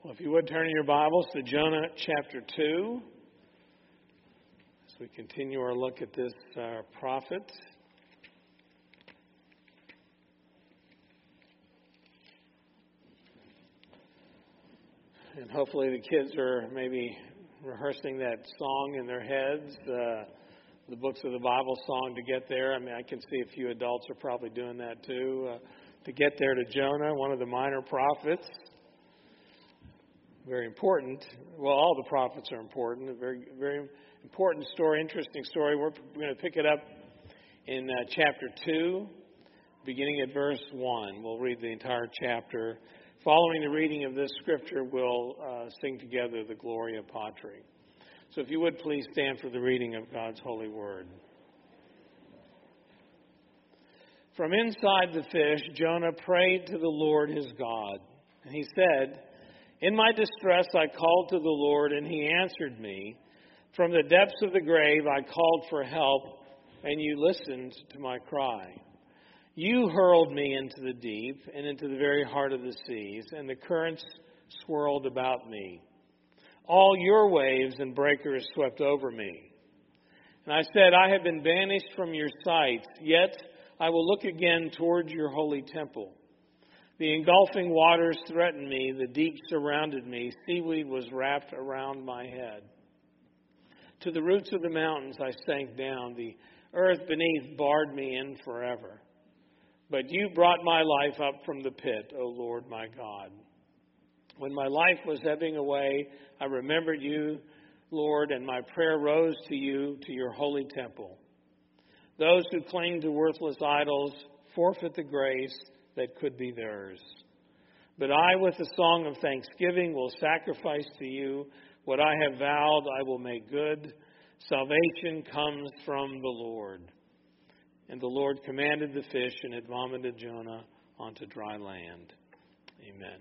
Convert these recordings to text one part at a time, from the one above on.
Well, if you would turn in your Bibles to Jonah chapter 2, as we continue our look at this prophet. And hopefully the kids are maybe rehearsing that song in their heads, the Books of the Bible song to get there. I mean, I can see a few adults are probably doing that too. To get there to Jonah, one of the minor prophets. Very important. Well, all the prophets are important. A very, very important story, interesting story. We're going to pick it up in chapter 2, beginning at verse 1. We'll read the entire chapter. Following the reading of this scripture, we'll sing together the Gloria Patri. So if you would please stand for the reading of God's holy word. From inside the fish, Jonah prayed to the Lord his God. And he said, "In my distress I called to the Lord, and he answered me. From the depths of the grave I called for help, and you listened to my cry. You hurled me into the deep and into the very heart of the seas, and the currents swirled about me. All your waves and breakers swept over me. And I said, I have been banished from your sight, yet I will look again toward your holy temple. The engulfing waters threatened me, the deep surrounded me, seaweed was wrapped around my head. To the roots of the mountains I sank down, the earth beneath barred me in forever. But you brought my life up from the pit, O Lord my God. When my life was ebbing away, I remembered you, Lord, and my prayer rose to you, to your holy temple. Those who cling to worthless idols forfeit the grace that could be theirs. But I, with a song of thanksgiving, will sacrifice to you what I have vowed I will make good. Salvation comes from the Lord." And the Lord commanded the fish, and it vomited Jonah onto dry land. Amen.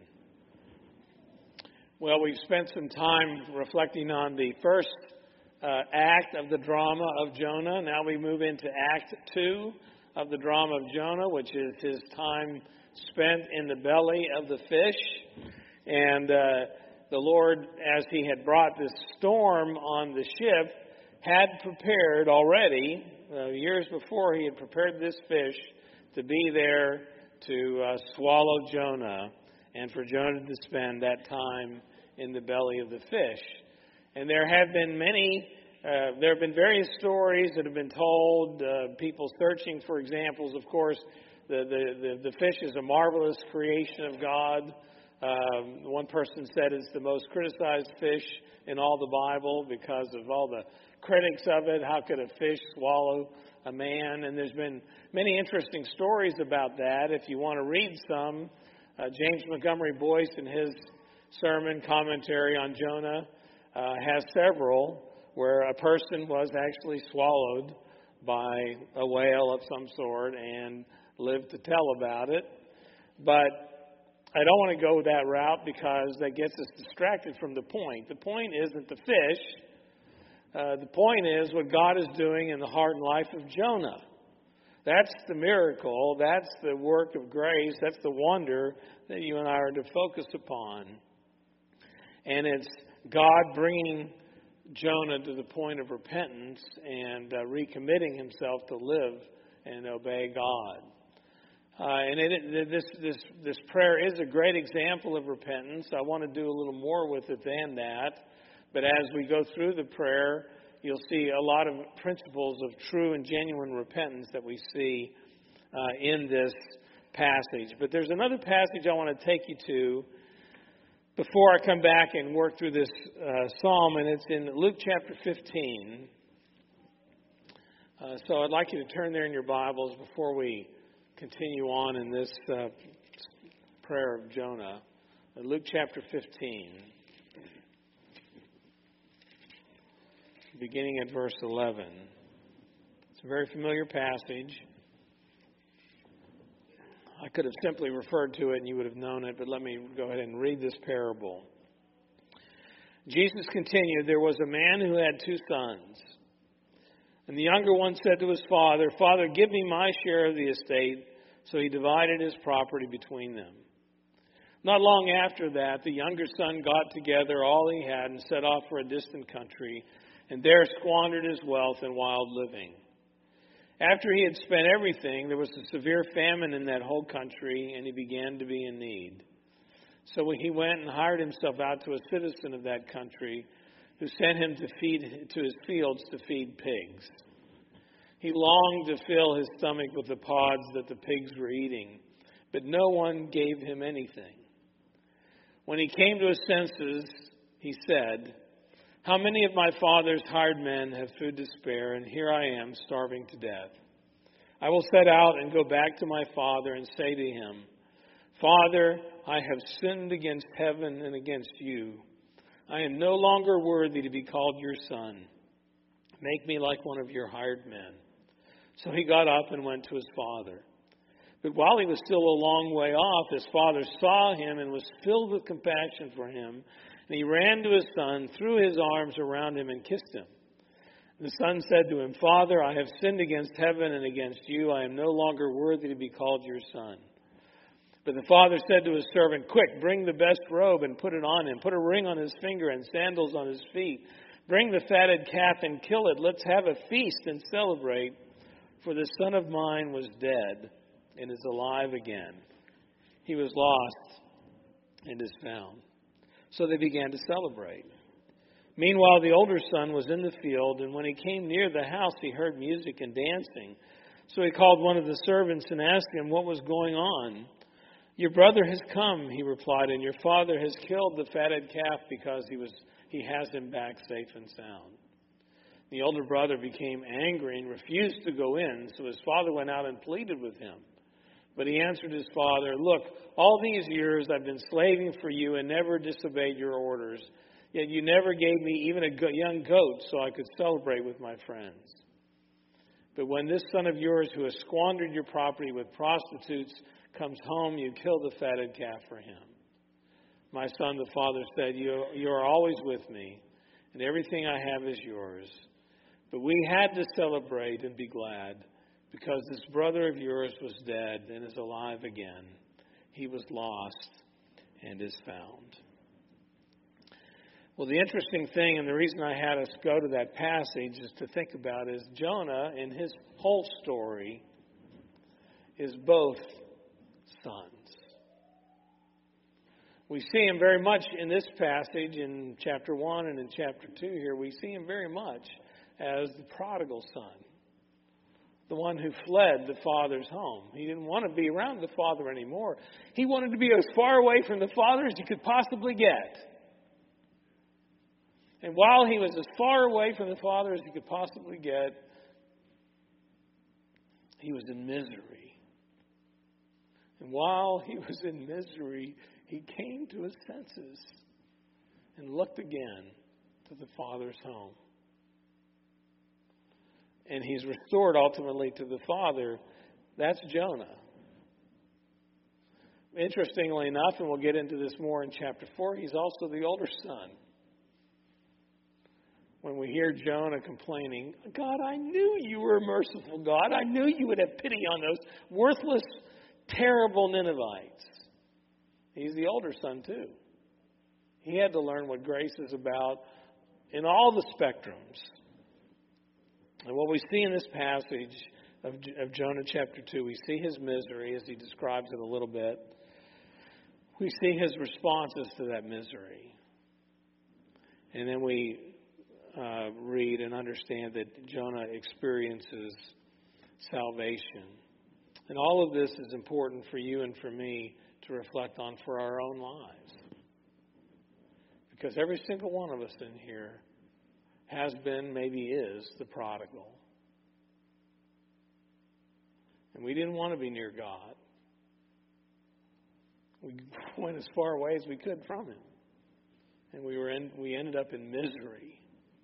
Well, we've spent some time reflecting on the first act of the drama of Jonah. Now we move into Act 2 of the drama of Jonah, which is his time spent in the belly of the fish. And the Lord, as he had brought this storm on the ship, had prepared already, years before, he had prepared this fish to be there to swallow Jonah, and for Jonah to spend that time in the belly of the fish. And there have been various stories that have been told, people searching for examples. Of course, the fish is a marvelous creation of God. One person said it's the most criticized fish in all the Bible because of all the critics of it. How could a fish swallow a man? And there's been many interesting stories about that. If you want to read some, James Montgomery Boyce in his sermon commentary on Jonah has several where a person was actually swallowed by a whale of some sort and lived to tell about it. But I don't want to go that route because that gets us distracted from the point. The point isn't the fish. The point is what God is doing in the heart and life of Jonah. That's the miracle. That's the work of grace. That's the wonder that you and I are to focus upon. And it's God bringing Jonah to the point of repentance and recommitting himself to live and obey God. This prayer is a great example of repentance. I want to do a little more with it than that. But as we go through the prayer, you'll see a lot of principles of true and genuine repentance that we see in this passage. But there's another passage I want to take you to before I come back and work through this psalm, and it's in Luke chapter 15. So I'd like you to turn there in your Bibles before we continue on in this prayer of Jonah. Luke chapter 15. Beginning at verse 11. It's a very familiar passage. I could have simply referred to it and you would have known it, but let me go ahead and read this parable. Jesus continued, "There was a man who had 2 sons. And the younger one said to his father, 'Father, give me my share of the estate.' So he divided his property between them. Not long after that, the younger son got together all he had and set off for a distant country, and there squandered his wealth in wild living. After he had spent everything, there was a severe famine in that whole country, and he began to be in need. So he went and hired himself out to a citizen of that country, who sent him to his fields to feed pigs. He longed to fill his stomach with the pods that the pigs were eating, but no one gave him anything. When he came to his senses, he said, "How many of my father's hired men have food to spare, and here I am starving to death? I will set out and go back to my father and say to him, 'Father, I have sinned against heaven and against you. I am no longer worthy to be called your son. Make me like one of your hired men.' So he got up and went to his father. But while he was still a long way off, his father saw him and was filled with compassion for him. And he ran to his son, threw his arms around him, and kissed him. The son said to him, 'Father, I have sinned against heaven and against you. I am no longer worthy to be called your son.' But the father said to his servant, 'Quick, bring the best robe and put it on him. Put a ring on his finger and sandals on his feet. Bring the fatted calf and kill it. Let's have a feast and celebrate. For the son of mine was dead and is alive again. He was lost and is found.' So they began to celebrate. Meanwhile, the older son was in the field, and when he came near the house, he heard music and dancing. So he called one of the servants and asked him what was going on. 'Your brother has come,' he replied, 'and your father has killed the fatted calf because he has him back safe and sound.' The older brother became angry and refused to go in, so his father went out and pleaded with him. But he answered his father, 'Look, all these years I've been slaving for you and never disobeyed your orders. Yet you never gave me even a young goat so I could celebrate with my friends. But when this son of yours who has squandered your property with prostitutes comes home, you kill the fatted calf for him.' 'My son,' the father said, 'you are always with me, and everything I have is yours. But we had to celebrate and be glad, because this brother of yours was dead and is alive again. He was lost and is found.'" Well, the interesting thing, and the reason I had us go to that passage is to think about, is Jonah, in his whole story, is both sons. We see him very much in this passage in chapter 1 and in chapter 2 here. We see him very much as the prodigal son, the one who fled the father's home. He didn't want to be around the father anymore. He wanted to be as far away from the father as he could possibly get. And while he was as far away from the father as he could possibly get, he was in misery. And while he was in misery, he came to his senses and looked again to the father's home. And he's restored ultimately to the father. That's Jonah. Interestingly enough, and we'll get into this more in chapter 4, he's also the older son. When we hear Jonah complaining, "God, I knew you were a merciful God. I knew you would have pity on those worthless, terrible Ninevites." He's the older son too. He had to learn what grace is about in all the spectrums. And what we see in this passage of Jonah chapter 2, we see his misery as he describes it a little bit. We see his responses to that misery. And then we read and understand that Jonah experiences salvation. And all of this is important for you and for me to reflect on for our own lives. Because every single one of us in here has been, maybe is, the prodigal. And we didn't want to be near God. We went as far away as we could from Him. And we ended up in misery.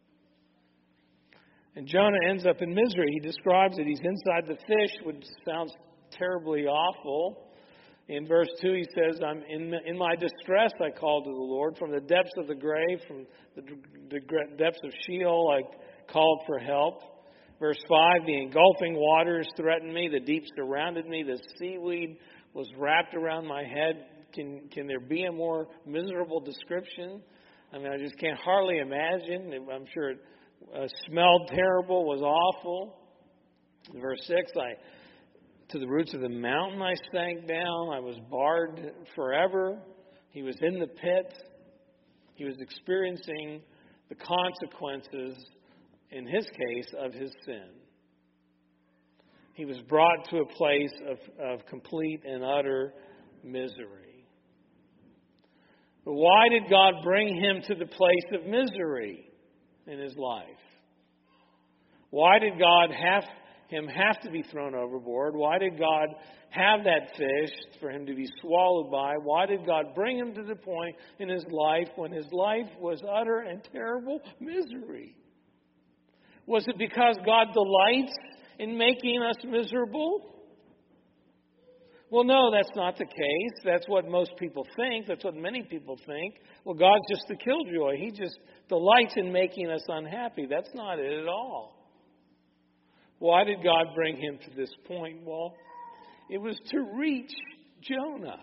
And Jonah ends up in misery. He describes it. He's inside the fish, which sounds terribly awful. In verse 2, he says, "I'm in my distress I called to the Lord. From the depths of the grave, from the depths of Sheol, I called for help." Verse 5, "The engulfing waters threatened me. The deep surrounded me. The seaweed was wrapped around my head. can there be a more miserable description? I mean, I just can't hardly imagine. I'm sure it smelled terrible, was awful. Verse 6, to the roots of the mountain I sank down. I was barred forever. He was in the pit. He was experiencing the consequences, in his case, of his sin. He was brought to a place of complete and utter misery. But why did God bring him to the place of misery in his life? Why did God have to be thrown overboard? Why did God have that fish for him to be swallowed by? Why did God bring him to the point in his life when his life was utter and terrible misery? Was it because God delights in making us miserable? Well, no, that's not the case. That's what most people think. That's what many people think. Well, God's just a killjoy. He just delights in making us unhappy. That's not it at all. Why did God bring him to this point? Well, it was to reach Jonah.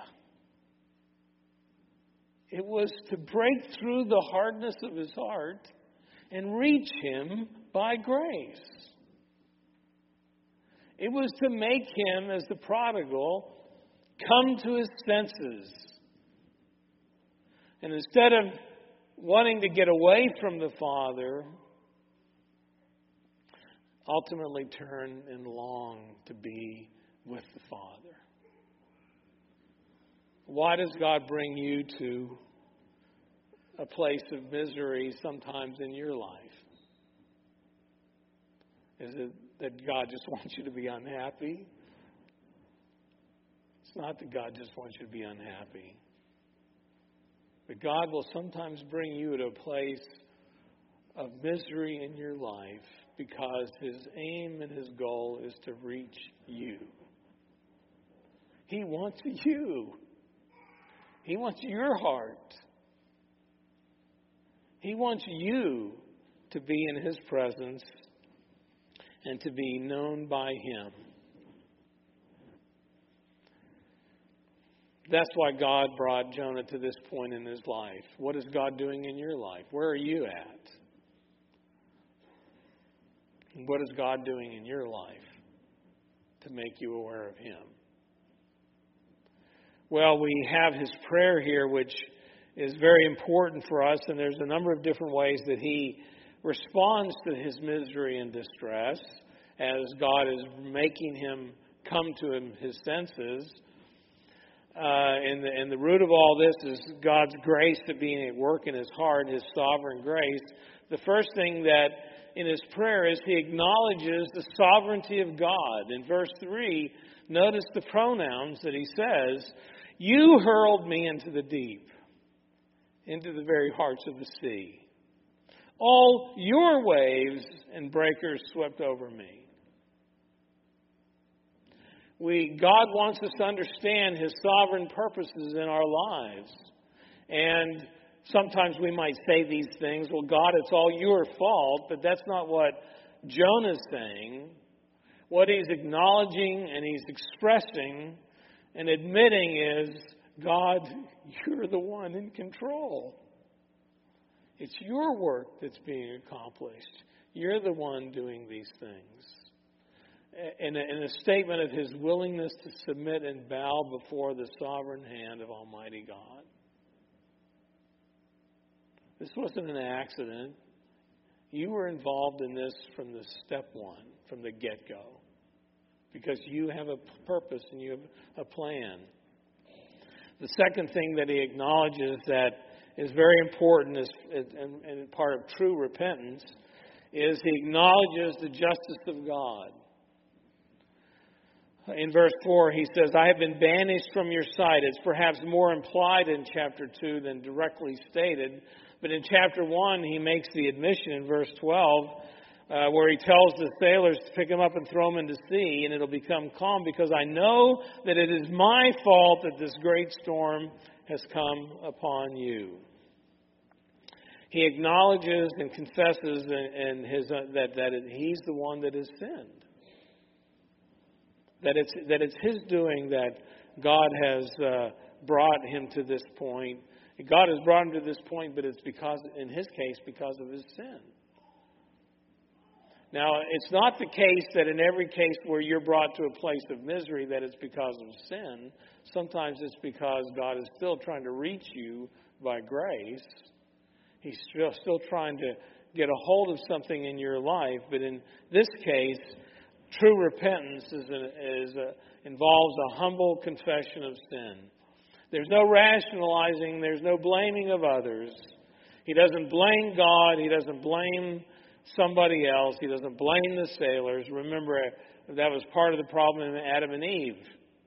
It was to break through the hardness of his heart and reach him by grace. It was to make him, as the prodigal, come to his senses. And instead of wanting to get away from the Father, ultimately turn and long to be with the Father. Why does God bring you to a place of misery sometimes in your life? Is it that God just wants you to be unhappy? It's not that God just wants you to be unhappy. But God will sometimes bring you to a place of misery in your life because his aim and his goal is to reach you. He wants you. He wants your heart. He wants you to be in his presence and to be known by him. That's why God brought Jonah to this point in his life. What is God doing in your life? Where are you at? And what is God doing in your life to make you aware of him? Well, we have his prayer here, which is very important for us, and there's a number of different ways that he responds to his misery and distress as God is making him come to his senses. And the root of all this is God's grace to being at work in his heart, his sovereign grace. The first thing that in his prayer is he acknowledges the sovereignty of God. In verse 3, notice the pronouns that he says, "You hurled me into the deep, into the very hearts of the sea. All your waves and breakers swept over me." God wants us to understand his sovereign purposes in our lives. And sometimes we might say these things, well, God, it's all your fault, but that's not what Jonah's saying. What he's acknowledging and he's expressing and admitting is, God, you're the one in control. It's your work that's being accomplished. You're the one doing these things. In a statement of his willingness to submit and bow before the sovereign hand of Almighty God. This wasn't an accident. You were involved in this from the step one, from the get-go. Because you have a purpose and you have a plan. The second thing that he acknowledges that is very important and part of true repentance is he acknowledges the justice of God. In verse 4, he says, "I have been banished from your sight." It's perhaps more implied in chapter 2 than directly stated. But in chapter 1, he makes the admission in verse 12, where he tells the sailors to pick him up and throw him into the sea, and it'll become calm because I know that it is my fault that this great storm has come upon you. He acknowledges and confesses that he's the one that has sinned. That it's his doing that God has brought him to this point. God has brought him to this point, but it's because, in his case, because of his sin. Now, it's not the case that in every case where you're brought to a place of misery that it's because of sin. Sometimes it's because God is still trying to reach you by grace. He's still trying to get a hold of something in your life. But in this case, true repentance involves a humble confession of sin. There's no rationalizing. There's no blaming of others. He doesn't blame God. He doesn't blame somebody else. He doesn't blame the sailors. Remember, that was part of the problem in Adam and Eve.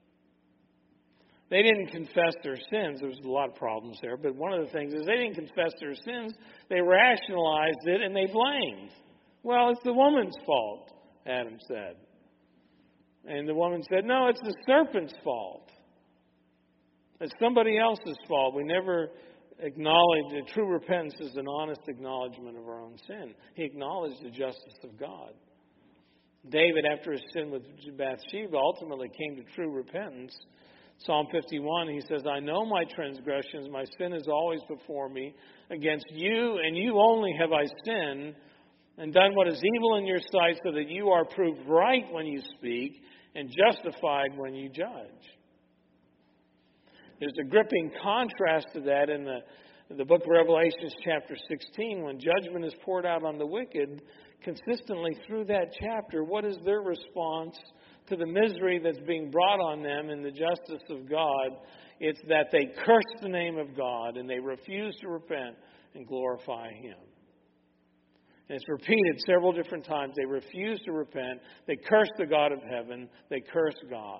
They didn't confess their sins. There was a lot of problems there. But one of the things is they didn't confess their sins. They rationalized it and they blamed. Well, it's the woman's fault, Adam said. And the woman said, no, it's the serpent's fault. It's somebody else's fault. We never acknowledge that true repentance is an honest acknowledgement of our own sin. He acknowledged the justice of God. David, after his sin with Bathsheba, ultimately came to true repentance. Psalm 51, he says, I know my transgressions, my sin is always before me. Against you and you only have I sinned and done what is evil in your sight, so that you are proved right when you speak and justified when you judge. There's a gripping contrast to that in the book of Revelation, chapter 16, when judgment is poured out on the wicked. Consistently through that chapter, what is their response to the misery that's being brought on them in the justice of God? It's that they curse the name of God and they refuse to repent and glorify Him. And it's repeated several different times. They refuse to repent. They curse the God of heaven. They curse God.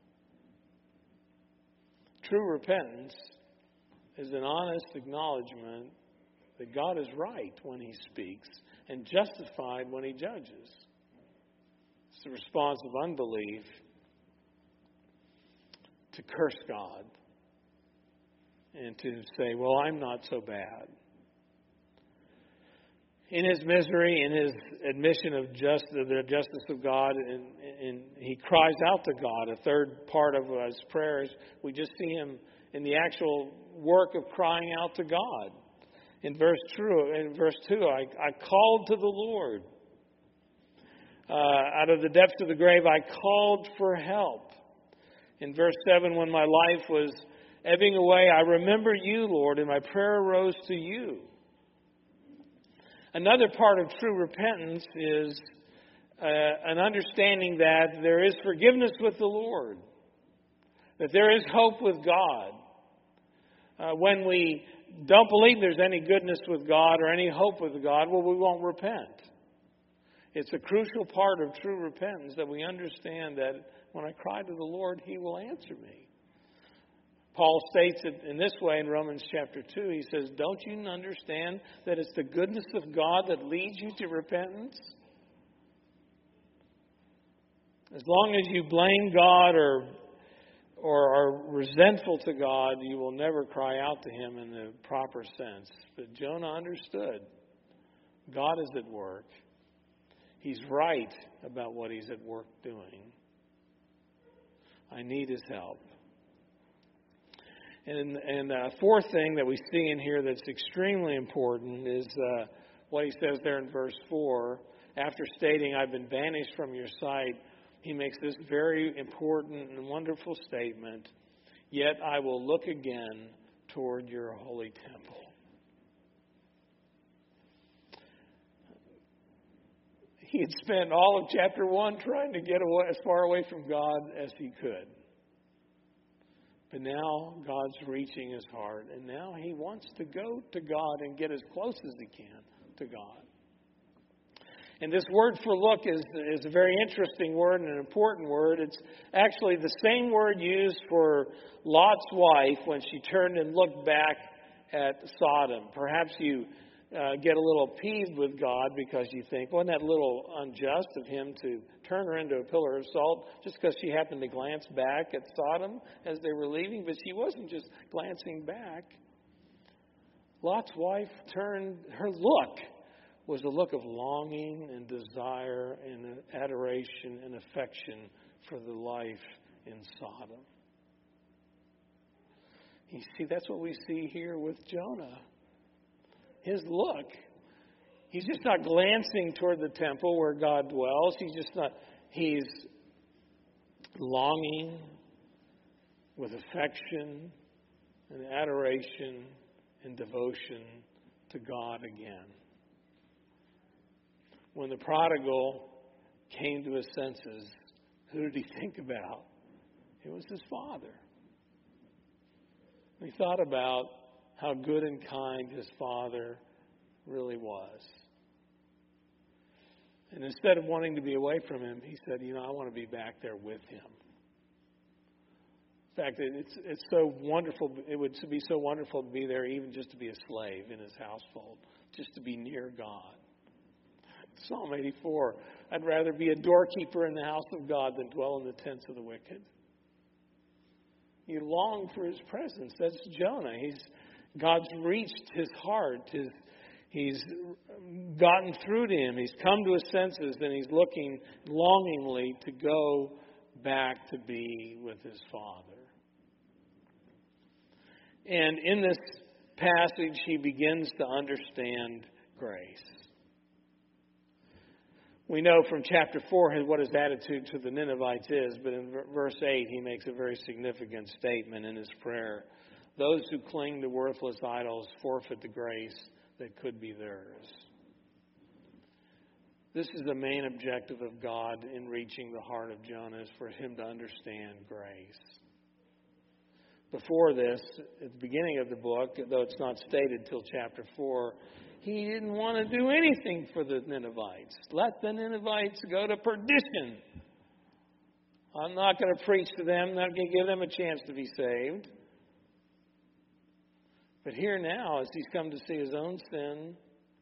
True repentance is an honest acknowledgement that God is right when He speaks and justified when He judges. It's the response of unbelief to curse God and to say, well, I'm not so bad. In his misery, in his admission of the justice of God, and he cries out to God. A third part of his prayers, we just see him in the actual work of crying out to God. In verse 2, I called to the Lord. Out of the depths of the grave, I called for help. In verse 7, when my life was ebbing away, I remember you, Lord, and my prayer arose to you. Another part of true repentance is an understanding that there is forgiveness with the Lord, that there is hope with God. When we don't believe there's any goodness with God or any hope with God, well, we won't repent. It's a crucial part of true repentance that we understand that when I cry to the Lord, He will answer me. Paul states it in this way in Romans chapter 2. He says, don't you understand that it's the goodness of God that leads you to repentance? As long as you blame God or are resentful to God, you will never cry out to Him in the proper sense. But Jonah understood. God is at work. He's right about what He's at work doing. I need His help. And a fourth thing that we see in here that's extremely important is what he says there in verse 4. After stating, I've been banished from your sight, he makes this very important and wonderful statement, yet I will look again toward your holy temple. He had spent all of chapter 1 trying to get away, as far away from God as he could. But now God's reaching his heart, and now he wants to go to God and get as close as he can to God. And this word for look is a very interesting word and an important word. It's actually the same word used for Lot's wife when she turned and looked back at Sodom. Perhaps you get a little peeved with God because you think, wasn't that a little unjust of him to turn her into a pillar of salt just because she happened to glance back at Sodom as they were leaving? But she wasn't just glancing back. Lot's wife turned, her look was a look of longing and desire and adoration and affection for the life in Sodom. You see, that's what we see here with Jonah. His look. He's just not glancing toward the temple where God dwells. He's longing with affection and adoration and devotion to God again. When the prodigal came to his senses, who did he think about? It was his father. He thought about how good and kind his father really was. And instead of wanting to be away from him, he said, I want to be back there with him. In fact, it's so wonderful. It would be so wonderful to be there, even just to be a slave in his household, just to be near God. Psalm 84, I'd rather be a doorkeeper in the house of God than dwell in the tents of the wicked. You long for his presence. That's Jonah. God's reached his heart. He's gotten through to him. He's come to his senses, and he's looking longingly to go back to be with his Father. And in this passage, he begins to understand grace. We know from chapter 4 what his attitude to the Ninevites is, but in verse 8 he makes a very significant statement in his prayer. Those who cling to worthless idols forfeit the grace that could be theirs. This is the main objective of God in reaching the heart of Jonah, is for him to understand grace. Before this, at the beginning of the book, though it's not stated till chapter 4, he didn't want to do anything for the Ninevites. Let the Ninevites go to perdition. I'm not going to preach to them. I'm not going to give them a chance to be saved. But here now, as he's come to see his own sin,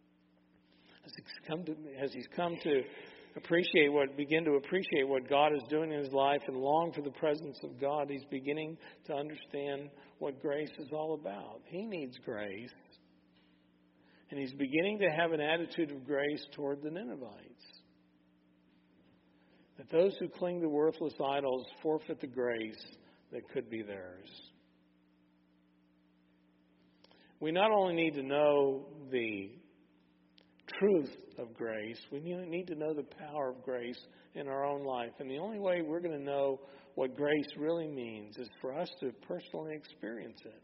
as he's come to begin to appreciate what God is doing in his life and long for the presence of God, he's beginning to understand what grace is all about. He needs grace. And he's beginning to have an attitude of grace toward the Ninevites. That those who cling to worthless idols forfeit the grace that could be theirs. We not only need to know the truth of grace, we need to know the power of grace in our own life. And the only way we're going to know what grace really means is for us to personally experience it.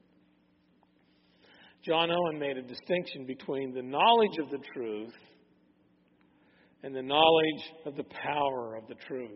John Owen made a distinction between the knowledge of the truth and the knowledge of the power of the truth.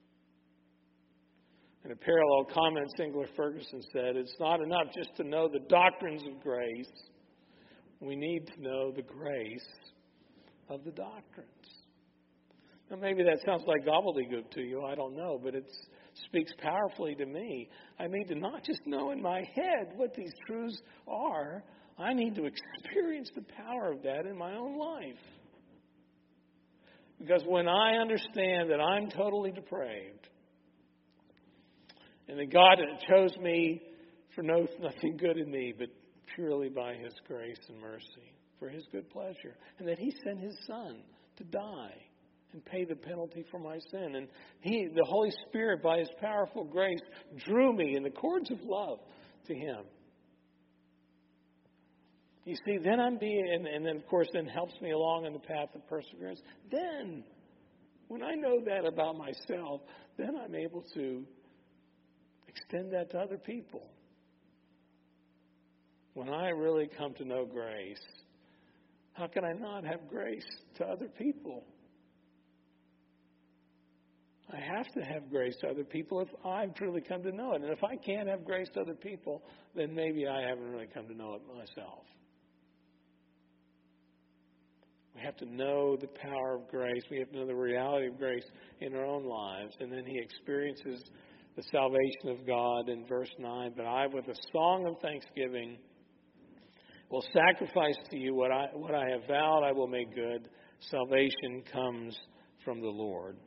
In a parallel comment, Sinclair Ferguson said, it's not enough just to know the doctrines of grace. We need to know the grace of the doctrines. Now, maybe that sounds like gobbledygook to you. I don't know, but it speaks powerfully to me. I need to not just know in my head what these truths are. I need to experience the power of that in my own life. Because when I understand that I'm totally depraved, and that God chose me for nothing good in me, but purely by his grace and mercy, for his good pleasure, and that he sent his Son to die and pay the penalty for my sin. And the Holy Spirit, by his powerful grace, drew me in the cords of love to him. You see, then and then of course then helps me along in the path of perseverance. Then, when I know that about myself, then I'm able to extend that to other people. When I really come to know grace, how can I not have grace to other people? I have to have grace to other people if I've truly come to know it. And if I can't have grace to other people, then maybe I haven't really come to know it myself. We have to know the power of grace. We have to know the reality of grace in our own lives. And then he experiences the salvation of God in verse 9. But I, with a song of thanksgiving, will sacrifice to you what I have vowed I will make good. Salvation comes from the Lord.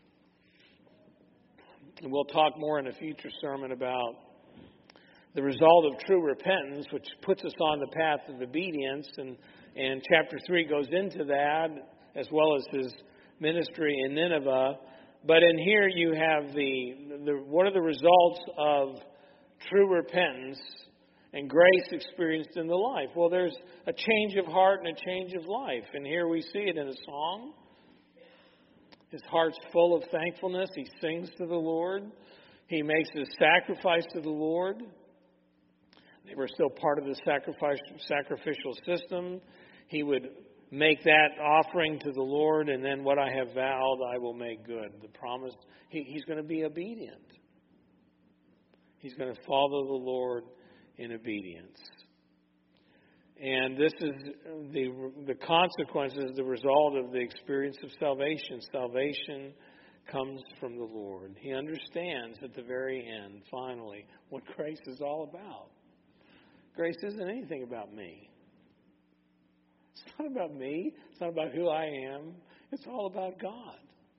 And we'll talk more in a future sermon about the result of true repentance, which puts us on the path of obedience. And chapter 3 goes into that, as well as his ministry in Nineveh. But in here you have what are the results of true repentance and grace experienced in the life. Well, there's a change of heart and a change of life. And here we see it in a song. His heart's full of thankfulness. He sings to the Lord. He makes a sacrifice to the Lord. They were still part of the sacrificial system. He would make that offering to the Lord, and then what I have vowed I will make good. The promise, he's going to be obedient. He's going to follow the Lord in obedience. And this is the consequences, the result of the experience of salvation. Salvation comes from the Lord. He understands at the very end, finally, what grace is all about. Grace isn't anything about me. It's not about me. It's not about who I am. It's all about God.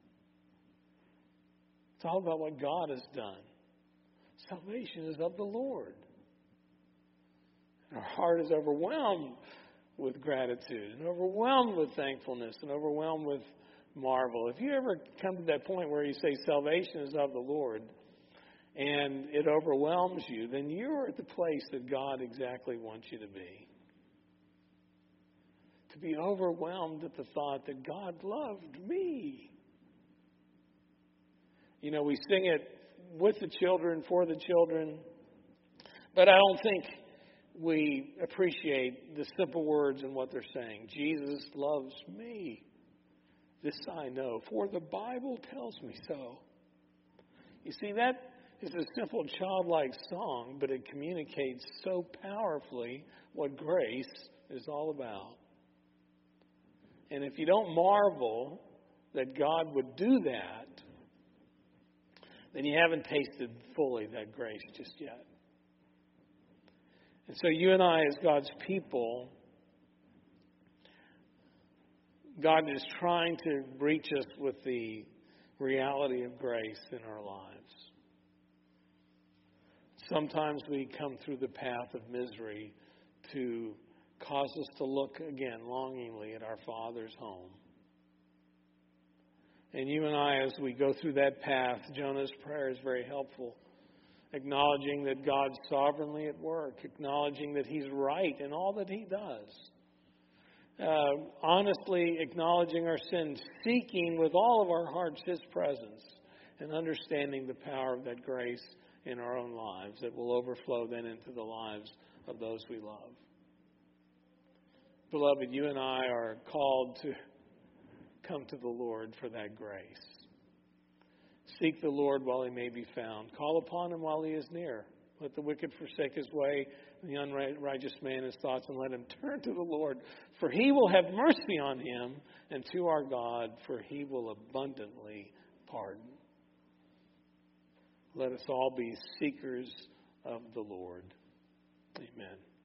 It's all about what God has done. Salvation is of the Lord. And our heart is overwhelmed with gratitude and overwhelmed with thankfulness and overwhelmed with marvel. If you ever come to that point where you say salvation is of the Lord and it overwhelms you, then you're at the place that God exactly wants you to be. To be overwhelmed at the thought that God loved me. You know, we sing it with the children, for the children, but I don't think we appreciate the simple words in what they're saying. Jesus loves me. This I know, for the Bible tells me so. You see, that is a simple childlike song, but it communicates so powerfully what grace is all about. And if you don't marvel that God would do that, then you haven't tasted fully that grace just yet. And so you and I, as God's people, God is trying to reach us with the reality of grace in our lives. Sometimes we come through the path of misery to cause us to look again longingly at our Father's home. And you and I, as we go through that path, Jonah's prayer is very helpful. Acknowledging that God's sovereignly at work. Acknowledging that He's right in all that He does. Honestly acknowledging our sins. Seeking with all of our hearts His presence. And understanding the power of that grace in our own lives that will overflow then into the lives of those we love. Beloved, you and I are called to come to the Lord for that grace. Seek the Lord while He may be found. Call upon Him while He is near. Let the wicked forsake his way, and the unrighteous man his thoughts, and let him turn to the Lord. For He will have mercy on him, and to our God, for He will abundantly pardon. Let us all be seekers of the Lord. Amen.